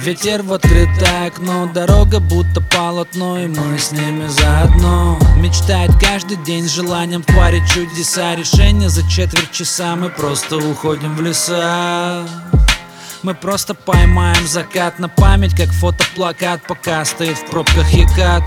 Ветер в открытое окно, дорога будто полотно, и мы с ними заодно. Мечтает каждый день с желанием творить чудеса. Решение за четверть часа, мы просто уходим в леса. Мы просто поймаем закат на память, как фотоплакат, пока стоит в пробках Екат.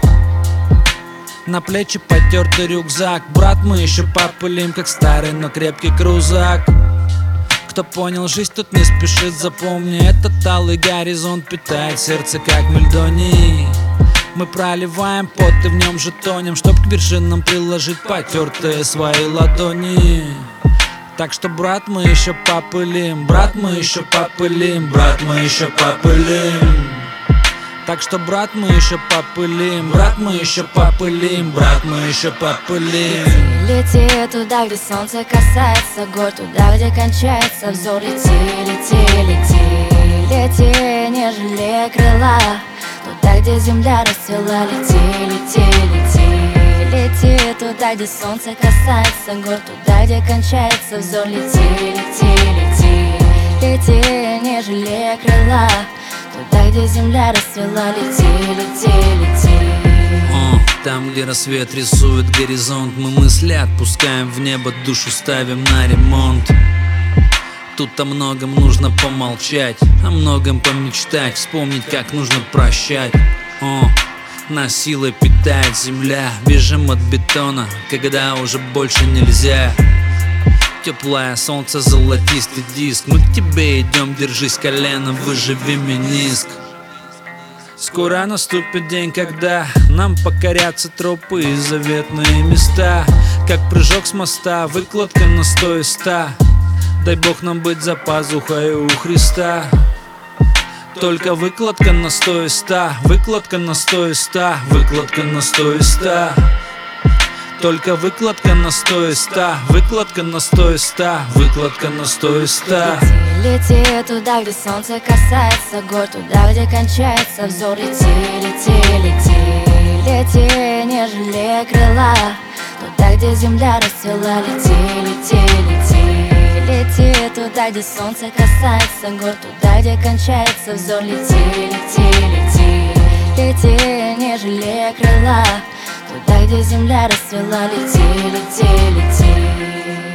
На плечи потертый рюкзак, брат, мы еще попылим, как старый, но крепкий крузак. Кто понял жизнь, тут не спешит, запомни, этот алый горизонт питает сердце, как мельдоний. Мы проливаем пот и в нем же тонем, чтоб к вершинам приложить потертые свои ладони. Так что, брат, мы еще попылим, брат, мы еще попылим, брат, мы еще попылим. Так что, брат, мы еще попылим, брат, мы еще попылим, брат, мы еще попылим. Лети туда, где солнце касается гор, туда, где кончается взор. Лети, лети, лети, лети, не жалея крыла, туда, где земля расцвела. Лети, лети, лети, лети туда, где солнце касается гор, туда, где кончается взор. Лети, лети, лети, лети, не жалея крыла, туда, где земля расцвела. Лети, лети, лети. Там, где рассвет рисует горизонт, мы мысли отпускаем в небо, душу ставим на ремонт. Тут о многом нужно помолчать, о многом помечтать, вспомнить, как нужно прощать. Нас силой питает земля, бежим от бетона, когда уже больше нельзя. Теплое солнце, золотистый диск, мы к тебе идем, держись коленом, выживи мениск. Скоро наступит день, когда нам покорятся тропы и заветные места. Как прыжок с моста, выкладка на 100 и 100. Дай Бог нам быть за пазухой у Христа. Только выкладка на 100 и 100, выкладка на 100 и 100, выкладка на 100 и 100. Только выкладка на 100 и 100, выкладка на 100 и 100, выкладка на 100 и 100. Лети, лети туда, где солнце касается гор, туда, где кончается взор. Лети, лети, лети, лети, не жалея крыла, туда, где земля расцвела. Лети, лети, лети, лети туда, где солнце касается гор, туда, где кончается взор. Лети, лети, лети, лети, не жалея крыла, туда, где земля расцвела. Лети, лети, лети.